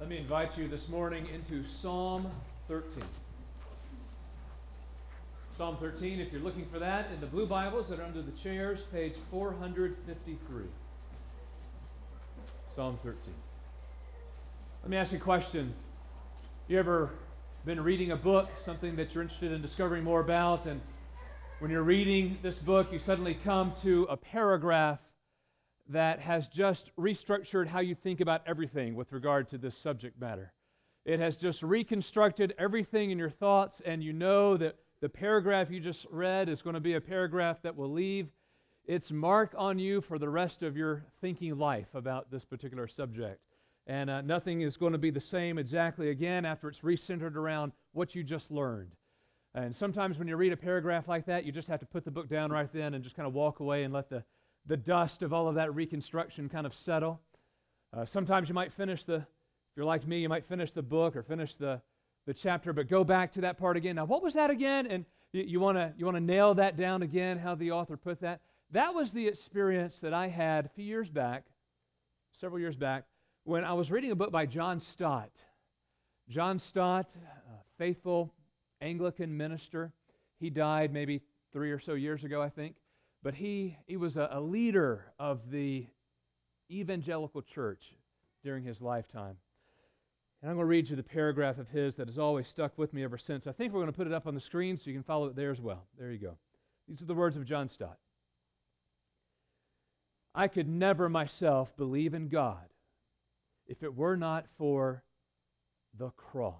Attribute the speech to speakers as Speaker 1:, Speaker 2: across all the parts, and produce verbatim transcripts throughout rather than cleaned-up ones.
Speaker 1: Let me invite you this morning into Psalm thirteen. Psalm thirteen, if you're looking for that, in the blue Bibles that are under the chairs, page four fifty-three. Psalm thirteen. Let me ask you a question. You ever been reading a book, something that you're interested in discovering more about, and when you're reading this book, you suddenly come to a paragraph that has just restructured how you think about everything with regard to this subject matter. It has just reconstructed everything in your thoughts, and you know that the paragraph you just read is going to be a paragraph that will leave its mark on you for the rest of your thinking life about this particular subject. And uh, nothing is going to be the same exactly again after it's recentered around what you just learned. And sometimes when you read a paragraph like that, you just have to put the book down right then and just kind of walk away and let the the dust of all of that reconstruction kind of settle. Uh, sometimes you might finish the, if you're like me, you might finish the book or finish the, the chapter, but go back to that part again. Now, what was that again? And you, you want to you want to nail that down again, how the author put that. That was the experience that I had a few years back, several years back, when I was reading a book by John Stott. John Stott, a faithful Anglican minister. He died maybe three or so years ago, I think. But he, he was a, a leader of the evangelical church during his lifetime. And I'm going to read you the paragraph of his that has always stuck with me ever since. I think we're going to put it up on the screen so you can follow it there as well. There you go. These are the words of John Stott. I could never myself believe in God if it were not for the cross.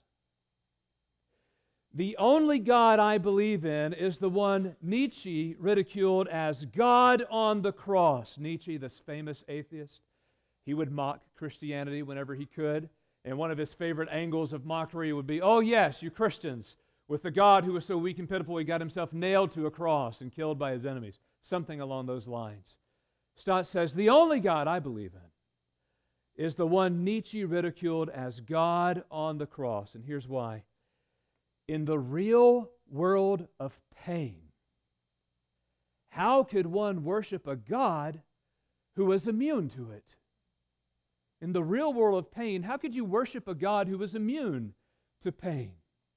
Speaker 1: The only God I believe in is the one Nietzsche ridiculed as God on the cross. Nietzsche, this famous atheist, he would mock Christianity whenever he could. And one of his favorite angles of mockery would be, oh yes, you Christians, with the God who was so weak and pitiful he got himself nailed to a cross and killed by his enemies. Something along those lines. Stott says, the only God I believe in is the one Nietzsche ridiculed as God on the cross. And here's why. In the real world of pain, how could one worship a God who was immune to it? In the real world of pain, how could you worship a God who was immune to pain?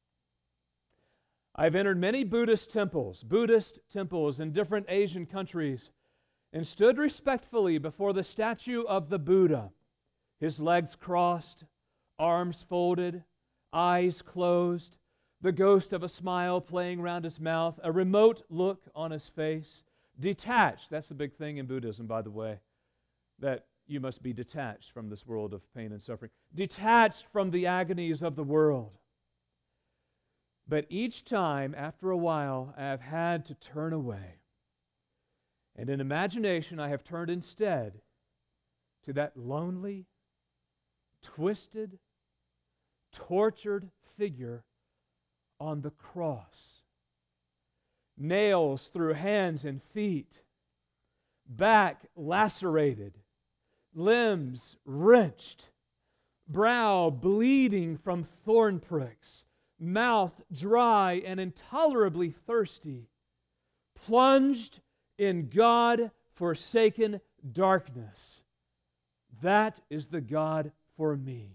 Speaker 1: I've entered many Buddhist temples, Buddhist temples in different Asian countries, and stood respectfully before the statue of the Buddha, his legs crossed, arms folded, eyes closed, the ghost of a smile playing round his mouth, a remote look on his face, detached. That's the big thing in Buddhism, by the way, that you must be detached from this world of pain and suffering, detached from the agonies of the world. But each time, after a while, I have had to turn away. And in imagination, I have turned instead to that lonely, twisted, tortured figure on the cross. Nails through hands and feet, back lacerated, limbs wrenched, brow bleeding from thorn pricks, mouth dry and intolerably thirsty, plunged in God-forsaken darkness. That is the God for me.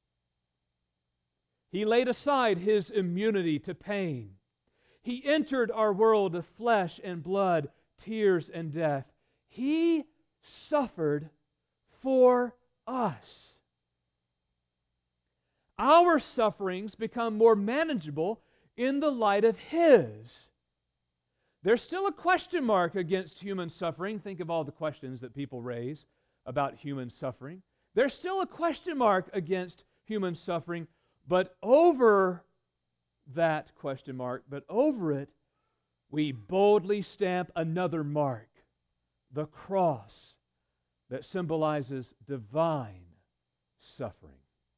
Speaker 1: He laid aside His immunity to pain. He entered our world of flesh and blood, tears and death. He suffered for us. Our sufferings become more manageable in the light of His. There's still a question mark against human suffering. Think of all the questions that people raise about human suffering. There's still a question mark against human suffering. But over that question mark, but over it, we boldly stamp another mark, the cross that symbolizes divine suffering.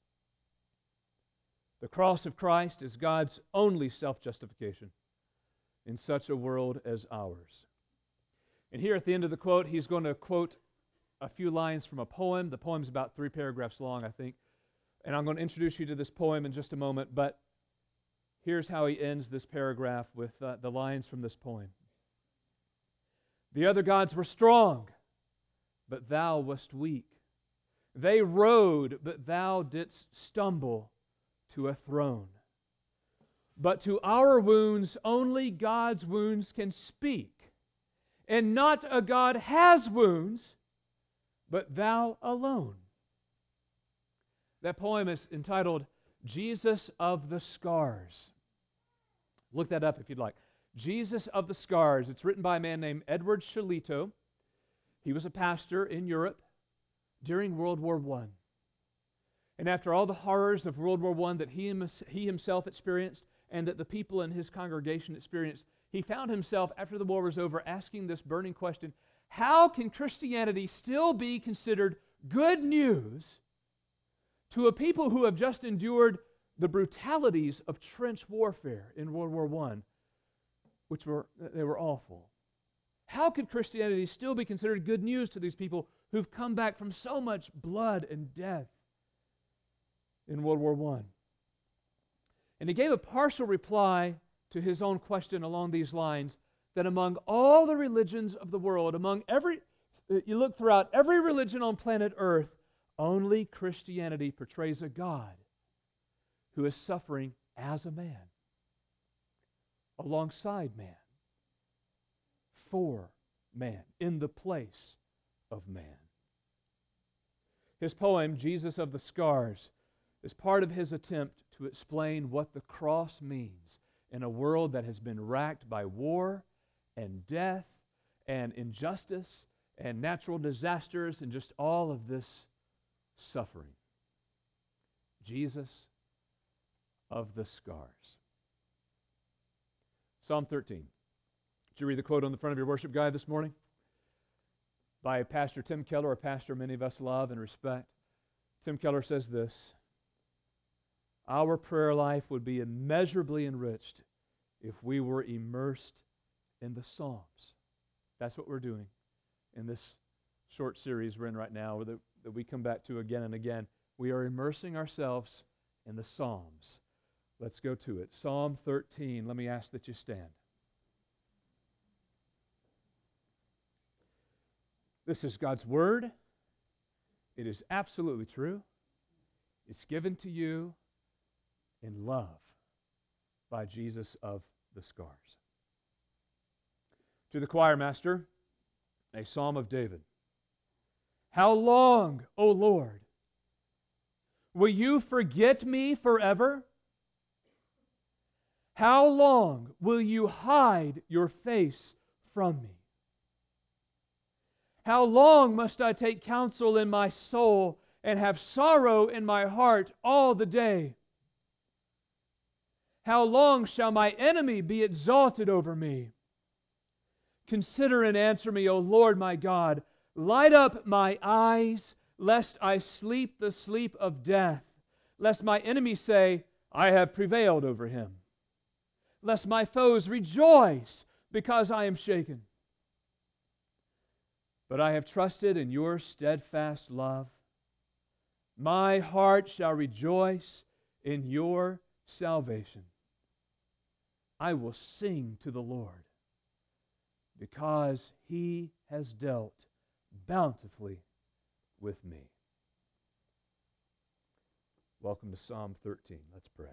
Speaker 1: The cross of Christ is God's only self-justification in such a world as ours. And here at the end of the quote, he's going to quote a few lines from a poem. The poem's about three paragraphs long, I think. And I'm going to introduce you to this poem in just a moment, but here's how he ends this paragraph with uh, the lines from this poem. The other gods were strong, but thou wast weak. They rode, but thou didst stumble to a throne. But to our wounds only God's wounds can speak. And not a God has wounds, but thou alone. That poem is entitled Jesus of the Scars. Look that up if you'd like. Jesus of the Scars. It's written by a man named Edward Shillito. He was a pastor in Europe during World War One. And after all the horrors of World War One that he, he himself experienced and that the people in his congregation experienced, he found himself, after the war was over, asking this burning question: how can Christianity still be considered good news to a people who have just endured the brutalities of trench warfare in World War One, which were, they were awful? How could Christianity still be considered good news to these people who've come back from so much blood and death in World War One? And he gave a partial reply to his own question along these lines, that among all the religions of the world, among every, you look throughout every religion on planet Earth, only Christianity portrays a God who is suffering as a man, alongside man, for man, in the place of man. His poem, Jesus of the Scars, is part of his attempt to explain what the cross means in a world that has been racked by war and death and injustice and natural disasters and just all of this suffering. Jesus of the Scars. Psalm thirteen. Did you read the quote on the front of your worship guide this morning? By Pastor Tim Keller, a pastor many of us love and respect. Tim Keller says this: our prayer life would be immeasurably enriched if we were immersed in the Psalms. That's what we're doing in this short series we're in right now, that, that we come back to again and again. We are immersing ourselves in the Psalms. Let's go to it. Psalm thirteen. Let me ask that you stand. This is God's Word. It is absolutely true. It's given to you in love by Jesus of the Scars. To the choir master, a psalm of David. How long, O Lord, will you forget me forever? How long will you hide your face from me? How long must I take counsel in my soul and have sorrow in my heart all the day? How long shall my enemy be exalted over me? Consider and answer me, O Lord my God. Light up my eyes, lest I sleep the sleep of death, lest my enemy say, I have prevailed over him, lest my foes rejoice because I am shaken. But I have trusted in your steadfast love. My heart shall rejoice in your salvation. I will sing to the Lord, because He has dealt bountifully with me. Welcome to Psalm thirteen. Let's pray.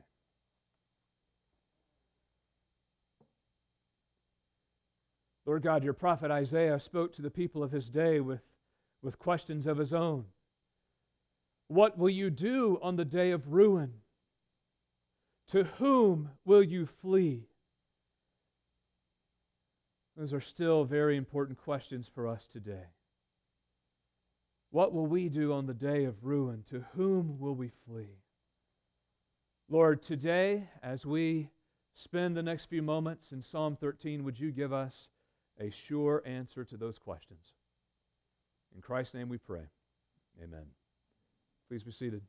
Speaker 1: Lord God, your prophet Isaiah spoke to the people of his day with, with questions of his own. What will you do on the day of ruin? To whom will you flee? Those are still very important questions for us today. What will we do on the day of ruin? To whom will we flee? Lord, today, as we spend the next few moments in Psalm thirteen, would you give us a sure answer to those questions? In Christ's name we pray. Amen. Please be seated.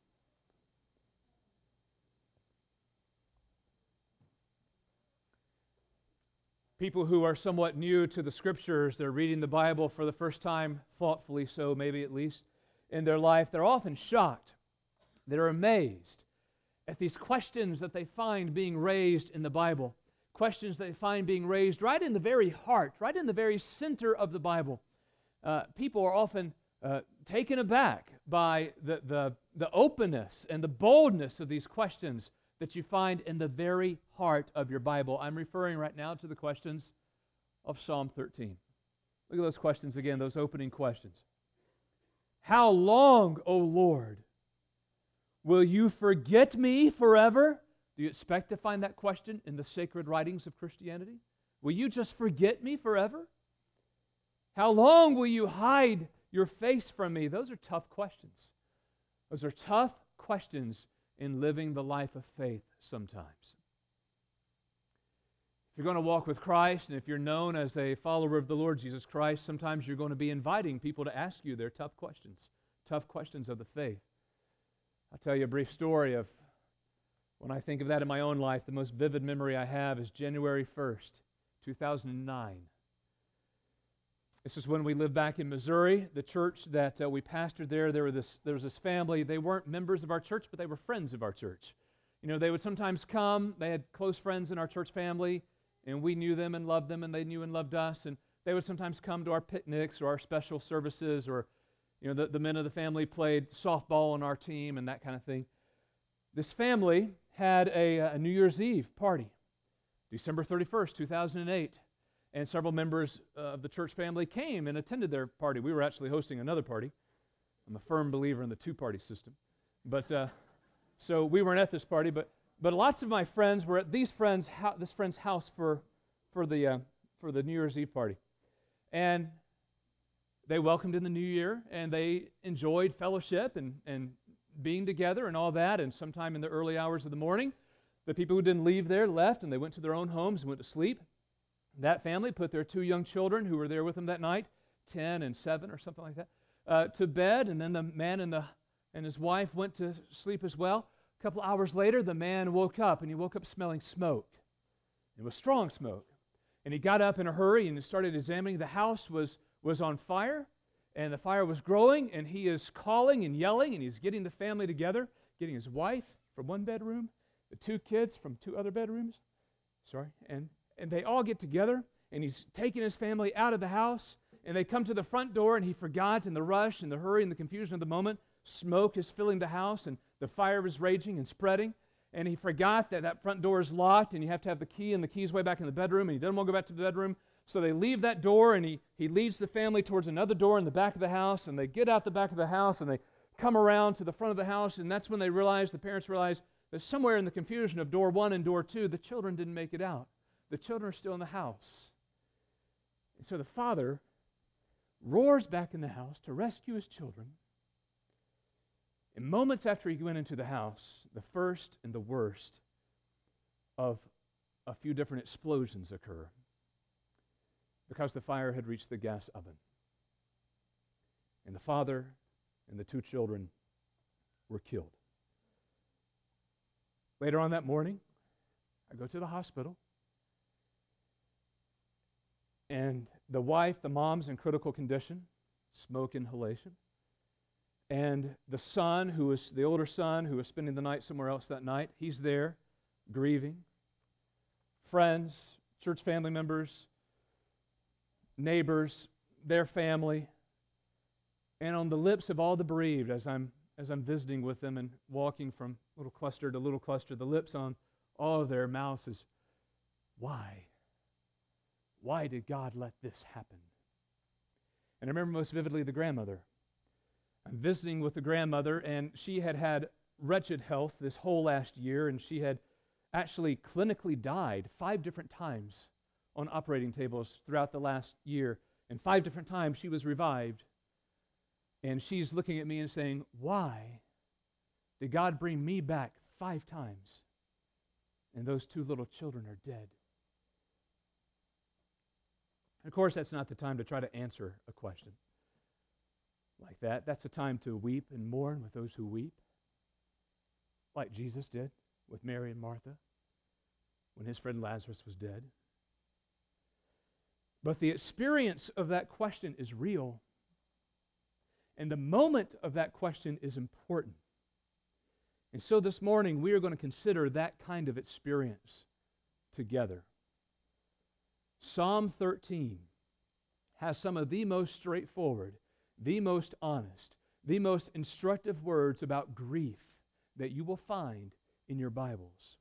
Speaker 1: People who are somewhat new to the Scriptures, they're reading the Bible for the first time, thoughtfully so, maybe at least, in their life, they're often shocked. They're amazed at these questions that they find being raised in the Bible. Questions they find being raised right in the very heart, right in the very center of the Bible. Uh, people are often uh, taken aback by the, the, the openness and the boldness of these questions that you find in the very heart of your Bible. I'm referring right now to the questions of Psalm thirteen. Look at those questions again, those opening questions. How long, O Lord, will you forget me forever? Do you expect to find that question in the sacred writings of Christianity? Will you just forget me forever? How long will you hide your face from me? Those are tough questions. Those are tough questions in living the life of faith sometimes. If you're going to walk with Christ, and if you're known as a follower of the Lord Jesus Christ, sometimes you're going to be inviting people to ask you their tough questions, tough questions of the faith. I'll tell you a brief story of when I think of that in my own life. The most vivid memory I have is January first, two thousand nine. This is when we lived back in Missouri. The church that uh, we pastored there, there, were this, there was this family. They weren't members of our church, but they were friends of our church. You know, they would sometimes come. They had close friends in our church family, and we knew them and loved them, and they knew and loved us. And they would sometimes come to our picnics or our special services, or, you know, the, the men of the family played softball on our team and that kind of thing. This family had a, a New Year's Eve party, December thirty-first, two thousand eight. And several members uh, of the church family came and attended their party. We were actually hosting another party. I'm a firm believer in the two-party system. But uh, so we weren't at this party, but but lots of my friends were at these friends' ho- this friend's house for for the uh, for the New Year's Eve party, and they welcomed in the new year, and they enjoyed fellowship and and being together and all that. And sometime in the early hours of the morning, the people who didn't leave there left, and they went to their own homes and went to sleep. That family put their two young children who were there with them that night, ten and seven or something like that, uh, to bed, and then the man and the and his wife went to sleep as well. A couple hours later, the man woke up, and he woke up smelling smoke. It was strong smoke. And he got up in a hurry and started examining. The house was, was on fire, and the fire was growing, and he is calling and yelling, and he's getting the family together, getting his wife from one bedroom, the two kids from two other bedrooms, sorry, and And they all get together, and he's taking his family out of the house, and they come to the front door, and he forgot in the rush and the hurry and the confusion of the moment, smoke is filling the house, and the fire is raging and spreading, and he forgot that that front door is locked, and you have to have the key, and the key's way back in the bedroom, and he doesn't want to go back to the bedroom, so they leave that door, and he, he leads the family towards another door in the back of the house, and they get out the back of the house, and they come around to the front of the house, and that's when they realize, the parents realize, that somewhere in the confusion of door one and door two, the children didn't make it out. The children are still in the house. And so the father roars back in the house to rescue his children. And moments after he went into the house, the first and the worst of a few different explosions occur because the fire had reached the gas oven. And the father and the two children were killed. Later on that morning, I go to the hospital. And the wife, the mom's in critical condition, smoke inhalation. And the son, who was the older son, who was spending the night somewhere else that night, he's there, grieving. Friends, church family members, neighbors, their family. And on the lips of all the bereaved, as I'm as I'm visiting with them and walking from little cluster to little cluster, the lips on all of their mouths is, why? Why did God let this happen? And I remember most vividly the grandmother. I'm visiting with the grandmother, and she had had wretched health this whole last year, and she had actually clinically died five different times on operating tables throughout the last year. And five different times she was revived. And she's looking at me and saying, why did God bring me back five times? And those two little children are dead. Of course, that's not the time to try to answer a question like that. That's a time to weep and mourn with those who weep, like Jesus did with Mary and Martha when his friend Lazarus was dead. But the experience of that question is real, and the moment of that question is important. And so this morning, we are going to consider that kind of experience together. Psalm thirteen has some of the most straightforward, the most honest, the most instructive words about grief that you will find in your Bibles.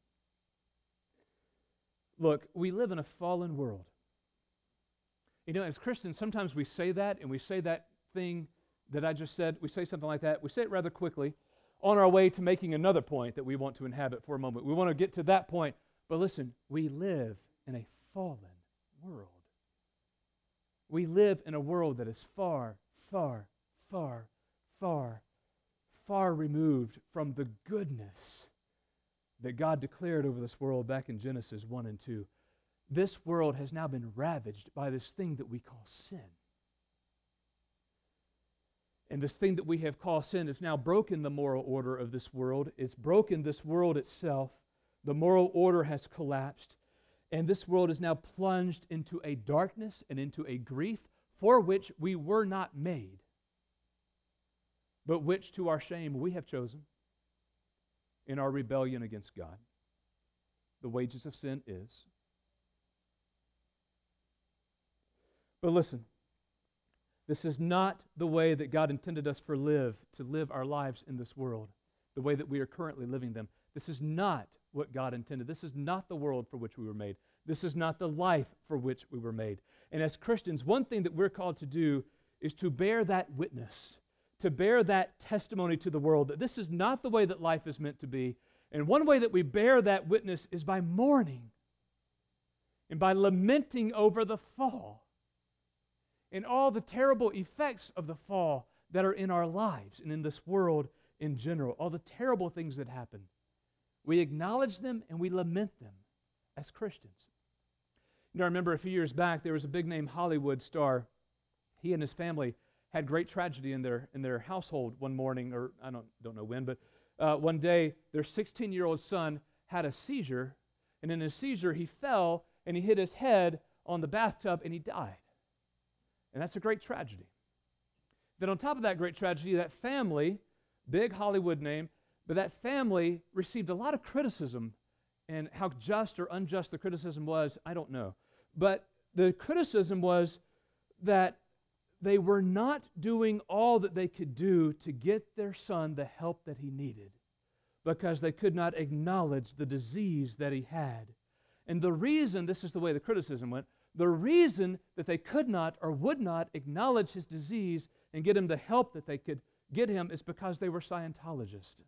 Speaker 1: Look, we live in a fallen world. You know, as Christians, sometimes we say that, and we say that thing that I just said, we say something like that, we say it rather quickly, on our way to making another point that we want to inhabit for a moment. We want to get to that point. But listen, we live in a fallen world. We live in a world that is far, far, far, far, far removed from the goodness that God declared over this world back in Genesis one and two. This world has now been ravaged by this thing that we call sin. And this thing that we have called sin has now broken the moral order of this world. It's broken this world itself. The moral order has collapsed. And this world is now plunged into a darkness and into a grief for which we were not made, but which, to our shame, we have chosen in our rebellion against God. The wages of sin is. But listen, this is not the way that God intended us for live, to live our lives in this world, the way that we are currently living them. This is not what God intended. This is not the world for which we were made. This is not the life for which we were made. And as Christians, one thing that we're called to do is to bear that witness, to bear that testimony to the world that this is not the way that life is meant to be. And one way that we bear that witness is by mourning and by lamenting over the fall and all the terrible effects of the fall that are in our lives and in this world in general, all the terrible things that happen. We acknowledge them and we lament them as Christians. You know, I remember a few years back, there was a big-name Hollywood star. He and his family had great tragedy in their in their household one morning, or I don't don't know when, but uh, one day their sixteen-year-old son had a seizure, and in his seizure he fell and he hit his head on the bathtub and he died. And that's a great tragedy. Then on top of that great tragedy, that family, big Hollywood name, but that family received a lot of criticism, and how just or unjust the criticism was, I don't know. But the criticism was that they were not doing all that they could do to get their son the help that he needed because they could not acknowledge the disease that he had. And the reason, this is the way the criticism went, the reason that they could not or would not acknowledge his disease and get him the help that they could get him is because they were Scientologists.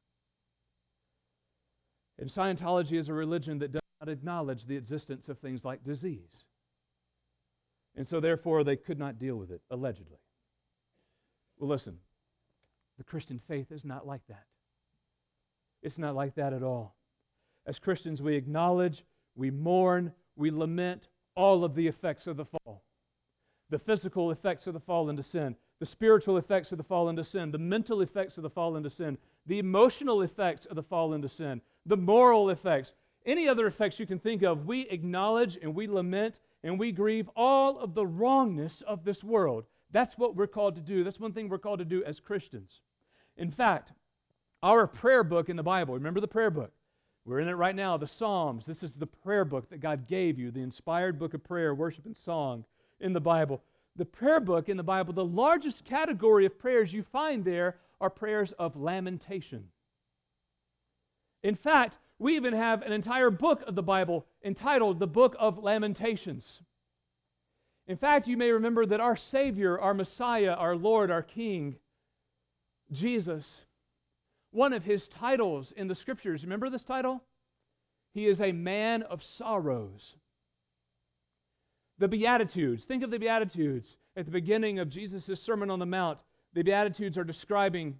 Speaker 1: And Scientology is a religion that does not acknowledge the existence of things like disease. And so therefore they could not deal with it, allegedly. Well, listen, the Christian faith is not like that. It's not like that at all. As Christians, we acknowledge, we mourn, we lament all of the effects of the fall. The physical effects of the fall into sin, the spiritual effects of the fall into sin, the mental effects of the fall into sin, the emotional effects of the fall into sin, the moral effects, any other effects you can think of. We acknowledge and we lament and we grieve all of the wrongness of this world. That's what we're called to do. That's one thing we're called to do as Christians. In fact, our prayer book in the Bible, remember the prayer book? We're in it right now, the Psalms. This is the prayer book that God gave you, the inspired book of prayer, worship, and song in the Bible. The prayer book in the Bible, the largest category of prayers you find there are prayers of lamentation. In fact, we even have an entire book of the Bible entitled the Book of Lamentations. In fact, you may remember that our Savior, our Messiah, our Lord, our King, Jesus, one of His titles in the Scriptures, remember this title? He is a man of sorrows. The Beatitudes, think of the Beatitudes at the beginning of Jesus' Sermon on the Mount. The Beatitudes are describing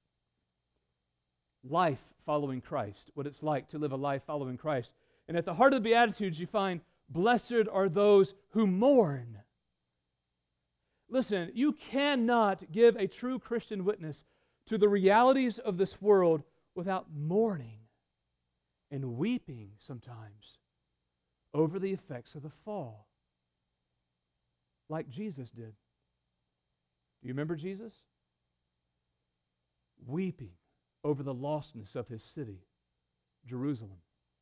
Speaker 1: life following Christ, what it's like to live a life following Christ. And at the heart of the Beatitudes you find, blessed are those who mourn. Listen, you cannot give a true Christian witness to the realities of this world without mourning and weeping sometimes over the effects of the fall, like Jesus did. Do you remember Jesus? Weeping over the lostness of His city, Jerusalem.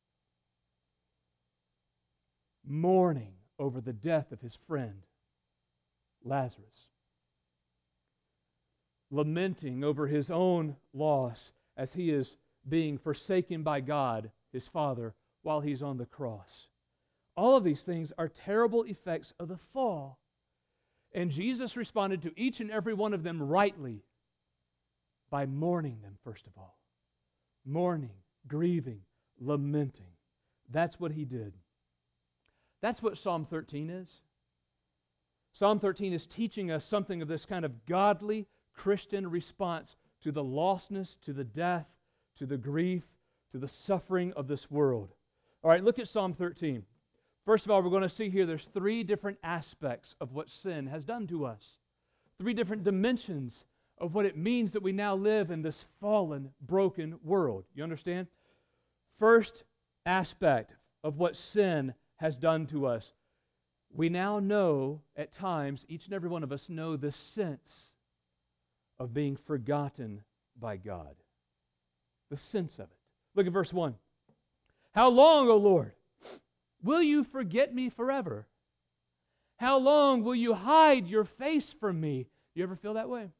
Speaker 1: Mourning over the death of His friend, Lazarus. lamenting over his own loss as he is being forsaken by God, his Father, while he's on the cross. All of these things are terrible effects of the fall. And Jesus responded to each and every one of them rightly by mourning them, first of all. Mourning, grieving, lamenting. That's what he did. That's what Psalm thirteen is. Psalm thirteen is teaching us something of this kind of godly Christian response to the lostness, to the death, to the grief, to the suffering of this world. All right, look at Psalm thirteen. First of all, we're going to see here there's three different aspects of what sin has done to us. Three different dimensions of what it means that we now live in this fallen, broken world. You understand? First aspect of what sin has done to us. We now know, at times, each and every one of us know the sense of being forgotten by God. The sense of it. Look at verse one. How long, O Lord, will you forget me forever? How long will you hide your face from me? You ever feel that way?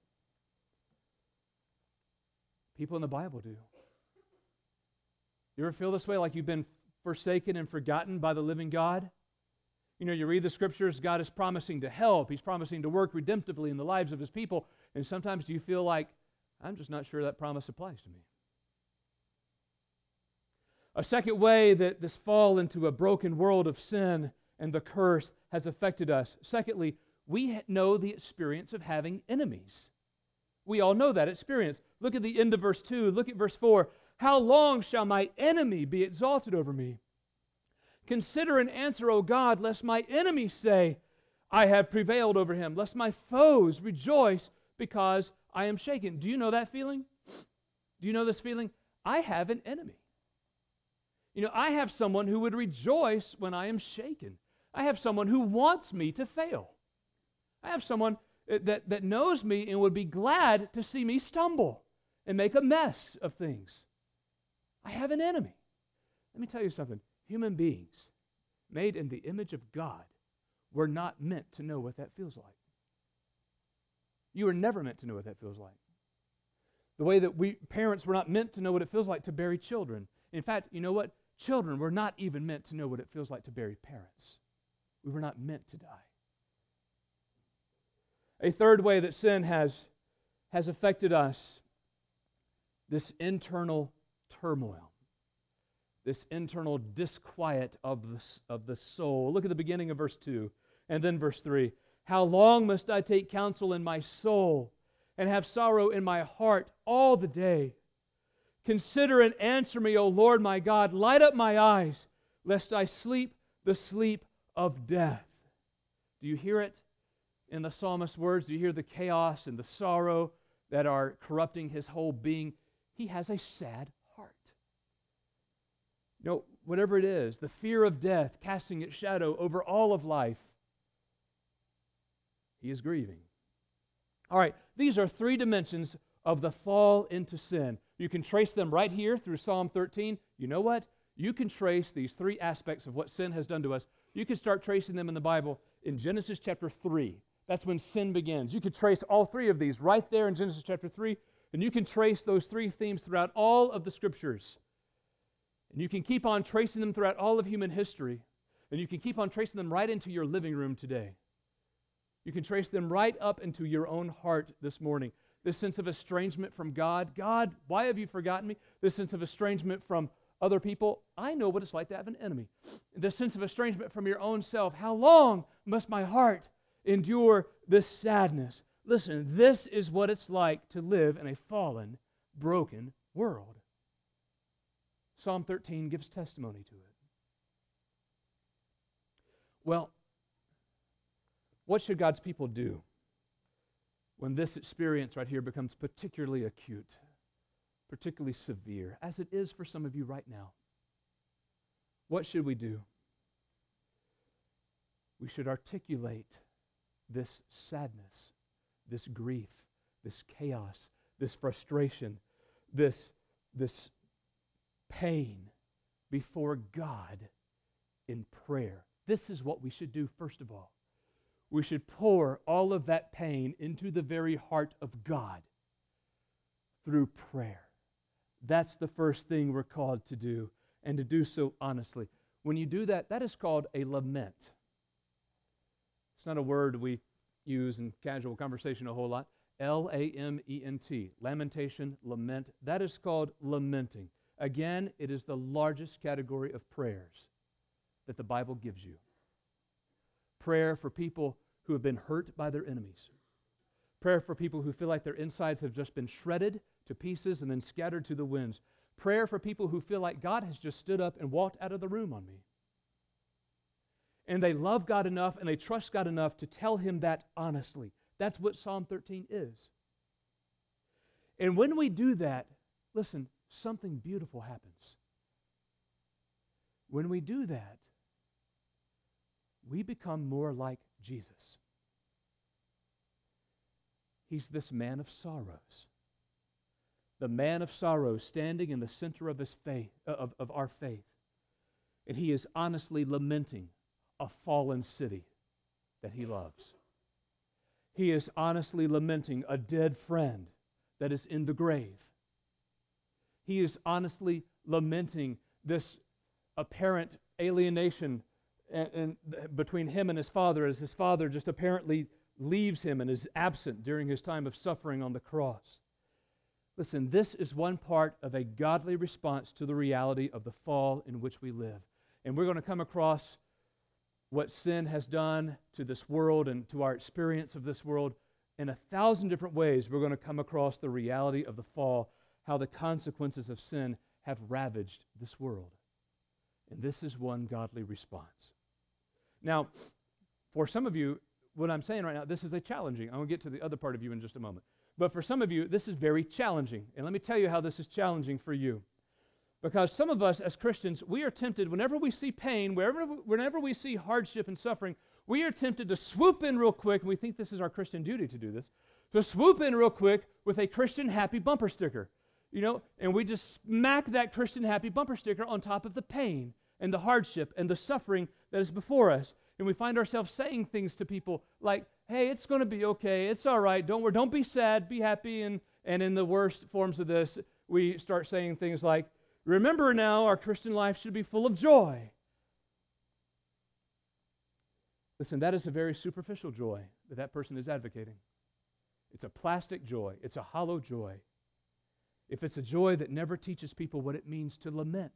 Speaker 1: People in the Bible do. You ever feel this way, like you've been forsaken and forgotten by the living God? You know, you read the Scriptures, God is promising to help. He's promising to work redemptively in the lives of His people. And sometimes do you feel like, I'm just not sure that promise applies to me? A second way that this fall into a broken world of sin and the curse has affected us. Secondly, we know the experience of having enemies. We all know that experience. Look at the end of verse two. Look at verse four. How long shall my enemy be exalted over me? Consider and answer, O God, lest my enemies say, I have prevailed over him, lest my foes rejoice because I am shaken. Do you know that feeling? Do you know this feeling? I have an enemy. You know, I have someone who would rejoice when I am shaken. I have someone who wants me to fail. I have someone that, that knows me and would be glad to see me stumble and make a mess of things. I have an enemy. Let me tell you something. Human beings, made in the image of God, were not meant to know what that feels like. You were never meant to know what that feels like. The way that we parents were not meant to know what it feels like to bury children. In fact, you know what? Children were not even meant to know what it feels like to bury parents. We were not meant to die. A third way that sin has, has affected us, this internal turmoil, this internal disquiet of the, of the soul. Look at the beginning of verse two and then verse three. How long must I take counsel in my soul and have sorrow in my heart all the day? Consider and answer me, O Lord my God. Light up my eyes, lest I sleep the sleep of death. Do you hear it in the psalmist's words? Do you hear the chaos and the sorrow that are corrupting his whole being? He has a sad heart. You know, whatever it is, the fear of death casting its shadow over all of life, he is grieving. All right, these are three dimensions of the fall into sin. You can trace them right here through Psalm thirteen. You know what? You can trace these three aspects of what sin has done to us. You can start tracing them in the Bible in Genesis chapter three. That's when sin begins. You could trace all three of these right there in Genesis chapter three, and you can trace those three themes throughout all of the Scriptures. And you can keep on tracing them throughout all of human history, and you can keep on tracing them right into your living room today. You can trace them right up into your own heart this morning. This sense of estrangement from God. God, why have you forgotten me? This sense of estrangement from other people. I know what it's like to have an enemy. This sense of estrangement from your own self. How long must my heart endure this sadness? Listen, this is what it's like to live in a fallen, broken world. Psalm thirteen gives testimony to it. Well, what should God's people do when this experience right here becomes particularly acute, particularly severe, as it is for some of you right now? What should we do? We should articulate this sadness, this grief, this chaos, this frustration, this, this pain before God in prayer. This is what we should do first of all. We should pour all of that pain into the very heart of God through prayer. That's the first thing we're called to do, and to do so honestly. When you do that, that is called a lament. It's not a word we use in casual conversation a whole lot. L A M E N T, lamentation, lament. That is called lamenting. Again, it is the largest category of prayers that the Bible gives you. Prayer for people who have been hurt by their enemies. Prayer for people who feel like their insides have just been shredded to pieces and then scattered to the winds. Prayer for people who feel like God has just stood up and walked out of the room on me. And they love God enough and they trust God enough to tell Him that honestly. That's what Psalm thirteen is. And when we do that, listen, something beautiful happens. When we do that, we become more like Jesus. He's this man of sorrows. The man of sorrows standing in the center of his faith, of, of our faith. And he is honestly lamenting a fallen city that he loves. He is honestly lamenting a dead friend that is in the grave. He is honestly lamenting this apparent alienation and, and between him and his father, as his father just apparently leaves him and is absent during his time of suffering on the cross. Listen, this is one part of a godly response to the reality of the fall in which we live. And we're going to come across what sin has done to this world and to our experience of this world in a thousand different ways. We're going to come across the reality of the fall, how the consequences of sin have ravaged this world. And this is one godly response. Now, for some of you, what I'm saying right now, this is a challenging. I'm going to get to the other part of you in just a moment. But for some of you, this is very challenging. And let me tell you how this is challenging for you. Because some of us as Christians, we are tempted, whenever we see pain, wherever, whenever we see hardship and suffering, we are tempted to swoop in real quick, and we think this is our Christian duty to do this, to swoop in real quick with a Christian happy bumper sticker. You know, and we just smack that Christian happy bumper sticker on top of the pain and the hardship and the suffering that is before us. And we find ourselves saying things to people like, hey, it's going to be okay, it's all right, don't worry, don't be sad, be happy. And, and in the worst forms of this, we start saying things like, remember now, our Christian life should be full of joy. Listen, that is a very superficial joy that that person is advocating. It's a plastic joy. It's a hollow joy. If it's a joy that never teaches people what it means to lament,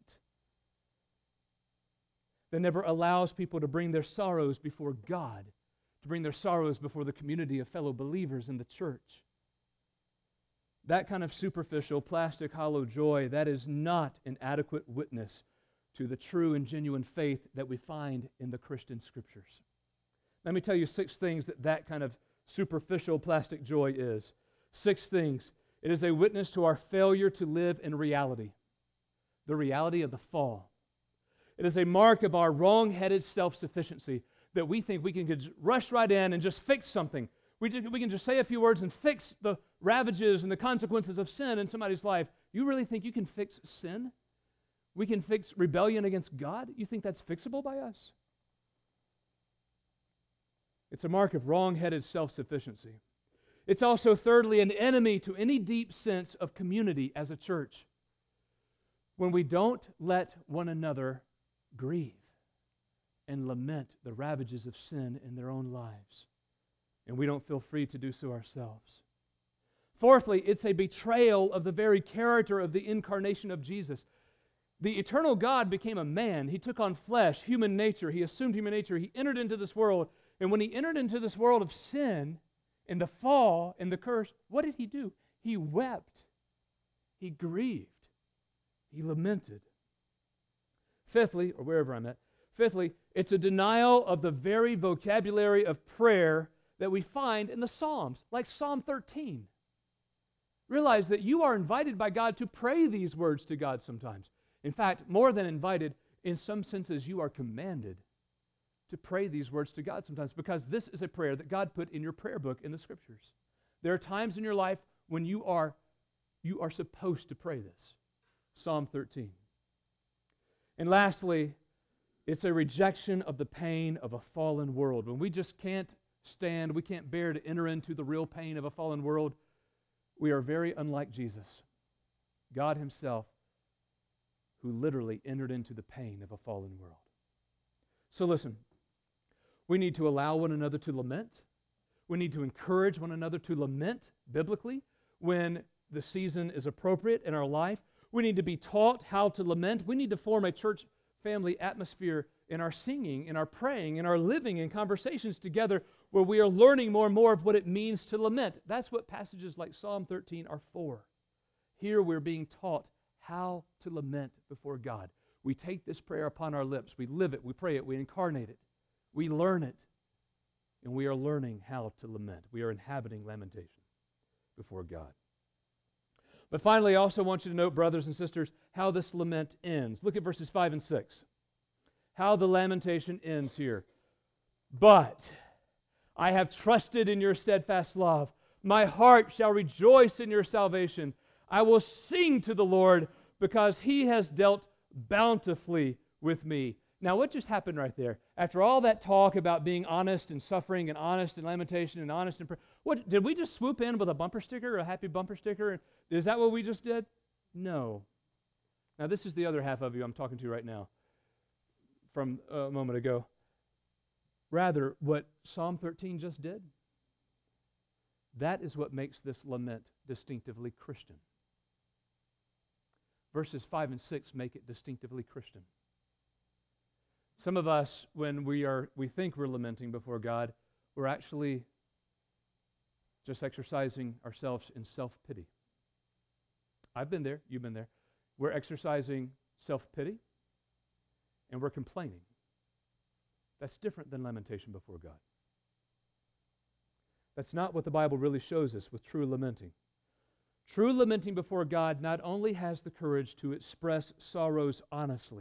Speaker 1: that never allows people to bring their sorrows before God, to bring their sorrows before the community of fellow believers in the church, that kind of superficial, plastic, hollow joy, that is not an adequate witness to the true and genuine faith that we find in the Christian Scriptures. Let me tell you six things that that kind of superficial, plastic joy is. Six things. It is a witness to our failure to live in reality, the reality of the fall. It is a mark of our wrong-headed self-sufficiency, that we think we can just rush right in and just fix something. We, just, we can just say a few words and fix the ravages and the consequences of sin in somebody's life. You really think you can fix sin? We can fix rebellion against God? You think that's fixable by us? It's a mark of wrong-headed self-sufficiency. It's also, thirdly, an enemy to any deep sense of community as a church. When we don't let one another grieve and lament the ravages of sin in their own lives, and we don't feel free to do so ourselves. Fourthly, it's a betrayal of the very character of the incarnation of Jesus. The eternal God became a man. He took on flesh, human nature. He assumed human nature. He entered into this world. And when He entered into this world of sin, in the fall, in the curse, what did He do? He wept. He grieved. He lamented. Fifthly, or wherever I'm at, fifthly, it's a denial of the very vocabulary of prayer that we find in the Psalms, like Psalm thirteen. Realize that you are invited by God to pray these words to God sometimes. In fact, more than invited, in some senses you are commanded to pray these words to God sometimes, because this is a prayer that God put in your prayer book in the Scriptures. There are times in your life when you are, you are supposed to pray this. Psalm thirteen. And lastly, it's a rejection of the pain of a fallen world. When we just can't stand, we can't bear to enter into the real pain of a fallen world, we are very unlike Jesus, God Himself, who literally entered into the pain of a fallen world. So listen, we need to allow one another to lament. We need to encourage one another to lament biblically when the season is appropriate in our life. We need to be taught how to lament. We need to form a church family atmosphere in our singing, in our praying, in our living, in conversations together where we are learning more and more of what it means to lament. That's what passages like Psalm thirteen are for. Here we're being taught how to lament before God. We take this prayer upon our lips. We live it. We pray it. We incarnate it. We learn it. And we are learning how to lament. We are inhabiting lamentation before God. But finally, I also want you to note, brothers and sisters, how this lament ends. Look at verses five and six. How the lamentation ends here. But I have trusted in your steadfast love. My heart shall rejoice in your salvation. I will sing to the Lord because He has dealt bountifully with me. Now, what just happened right there? After all that talk about being honest and suffering and honest in lamentation and honest in prayer, what, did we just swoop in with a bumper sticker, a happy bumper sticker? Is that what we just did? No. Now, this is the other half of you I'm talking to right now from a moment ago. Rather, what Psalm thirteen just did, that is what makes this lament distinctively Christian. Verses five and six make it distinctively Christian. Some of us, when we are, we think we're lamenting before God, we're actually just exercising ourselves in self-pity. I've been there, you've been there. We're exercising self-pity, and we're complaining. That's different than lamentation before God. That's not what the Bible really shows us with true lamenting. True lamenting before God not only has the courage to express sorrows honestly,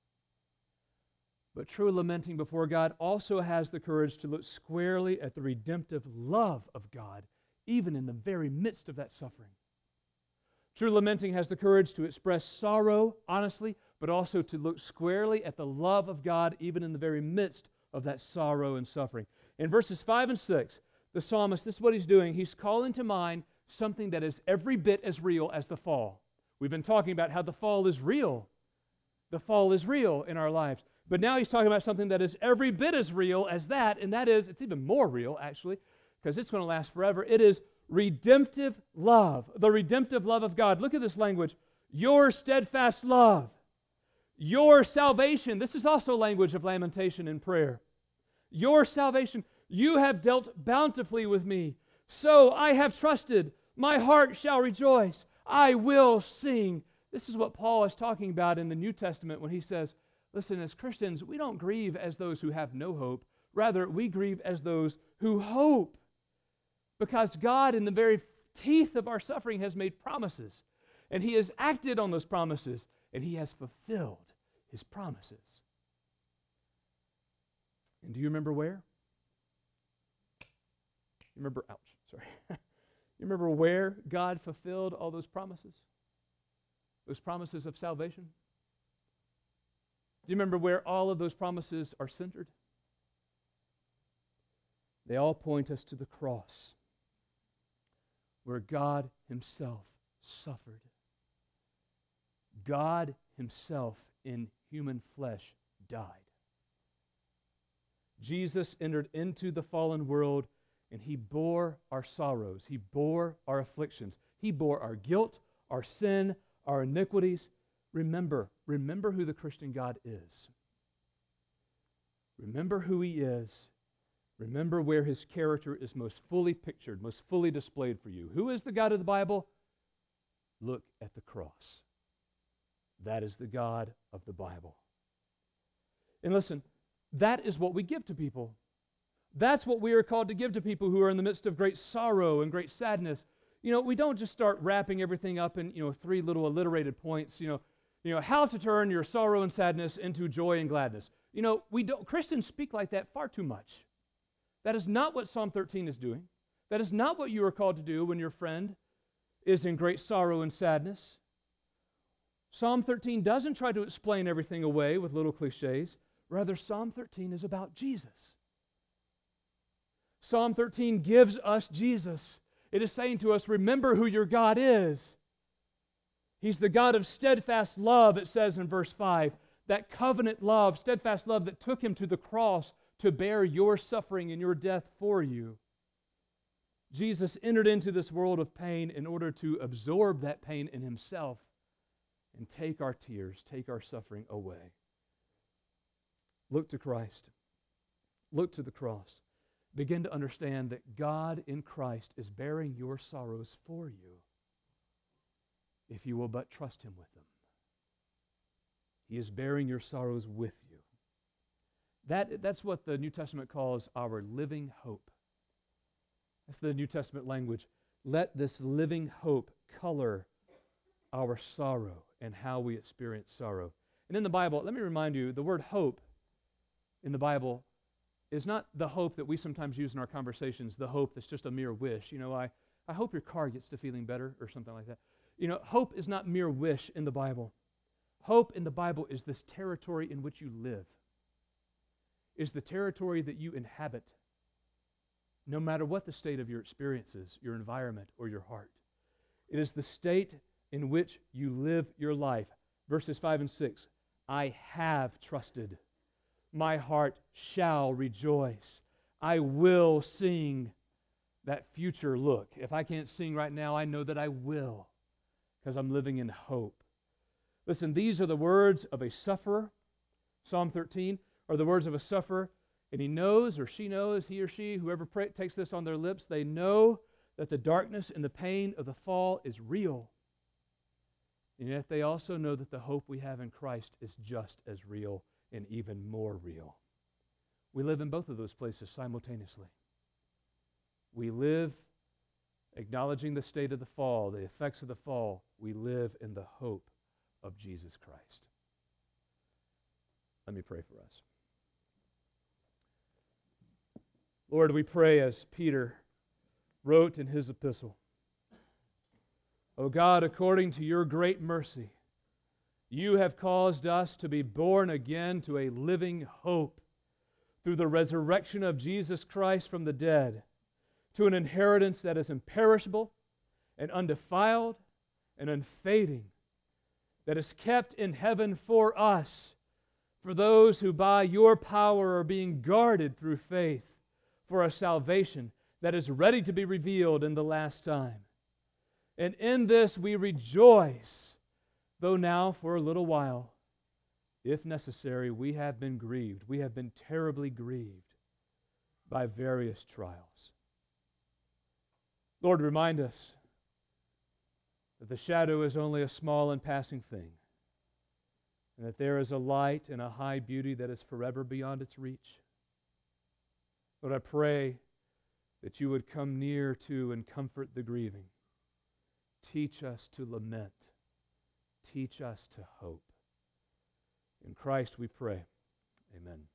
Speaker 1: but true lamenting before God also has the courage to look squarely at the redemptive love of God, even in the very midst of that suffering. True lamenting has the courage to express sorrow honestly, but also to look squarely at the love of God, even in the very midst of that sorrow and suffering. In verses five and six, the psalmist, this is what he's doing. He's calling to mind something that is every bit as real as the fall. We've been talking about how the fall is real. The fall is real in our lives. But now he's talking about something that is every bit as real as that, and that is, it's even more real, actually, because it's going to last forever. It is redemptive love, the redemptive love of God. Look at this language. Your steadfast love, your salvation. This is also language of lamentation and prayer. Your salvation. You have dealt bountifully with me. So I have trusted. My heart shall rejoice. I will sing. This is what Paul is talking about in the New Testament when he says, listen, as Christians, we don't grieve as those who have no hope. Rather, we grieve as those who hope. Because God, in the very teeth of our suffering, has made promises. And He has acted on those promises. And He has fulfilled His promises. And do you remember where? You remember, ouch, sorry. You remember where God fulfilled all those promises? Those promises of salvation? Do you remember where all of those promises are centered? They all point us to the cross, where God Himself suffered. God Himself in human flesh died. Jesus entered into the fallen world and He bore our sorrows. He bore our afflictions. He bore our guilt, our sin, our iniquities. Remember, remember who the Christian God is. Remember who He is. Remember where His character is most fully pictured, most fully displayed for you. Who is the God of the Bible? Look at the cross. That is the God of the Bible. And listen, that is what we give to people. That's what we are called to give to people who are in the midst of great sorrow and great sadness. You know, we don't just start wrapping everything up in, you know, three little alliterated points, you know, you know, how to turn your sorrow and sadness into joy and gladness. You know, we don't, Christians speak like that far too much. That is not what Psalm thirteen is doing. That is not what you are called to do when your friend is in great sorrow and sadness. Psalm thirteen doesn't try to explain everything away with little cliches. Rather, Psalm thirteen is about Jesus. Psalm thirteen gives us Jesus. It is saying to us, remember who your God is. He's the God of steadfast love, it says in verse five. That covenant love, steadfast love that took Him to the cross to bear your suffering and your death for you. Jesus entered into this world of pain in order to absorb that pain in Himself and take our tears, take our suffering away. Look to Christ. Look to the cross. Begin to understand that God in Christ is bearing your sorrows for you if you will but trust Him with them. He is bearing your sorrows with you. That, that's what the New Testament calls our living hope. That's the New Testament language. Let this living hope color our sorrow and how we experience sorrow. And in the Bible, let me remind you, the word hope in the Bible is not the hope that we sometimes use in our conversations, the hope that's just a mere wish. You know, I, I hope your car gets to feeling better or something like that. You know, hope is not mere wish in the Bible. Hope in the Bible is this territory in which you live, is the territory that you inhabit, no matter what the state of your experiences, your environment, or your heart. It is the state in which you live your life. Verses five and six, I have trusted. My heart shall rejoice. I will sing. That future look. If I can't sing right now, I know that I will, because I'm living in hope. Listen, these are the words of a sufferer. Psalm thirteen are the words of a sufferer, and he knows, or she knows, he or she, whoever pray, takes this on their lips, they know that the darkness and the pain of the fall is real. And yet they also know that the hope we have in Christ is just as real and even more real. We live in both of those places simultaneously. We live acknowledging the state of the fall, the effects of the fall. We live in the hope of Jesus Christ. Let me pray for us. Lord, we pray as Peter wrote in his epistle, O God, according to your great mercy, you have caused us to be born again to a living hope through the resurrection of Jesus Christ from the dead, to an inheritance that is imperishable and undefiled and unfading, that is kept in heaven for us, for those who by your power are being guarded through faith for a salvation that is ready to be revealed in the last time. And in this we rejoice, though now for a little while, if necessary, we have been grieved. We have been terribly grieved by various trials. Lord, remind us that the shadow is only a small and passing thing, and that there is a light and a high beauty that is forever beyond its reach. Lord, I pray that you would come near to and comfort the grieving. Teach us to lament. Teach us to hope. In Christ we pray. Amen.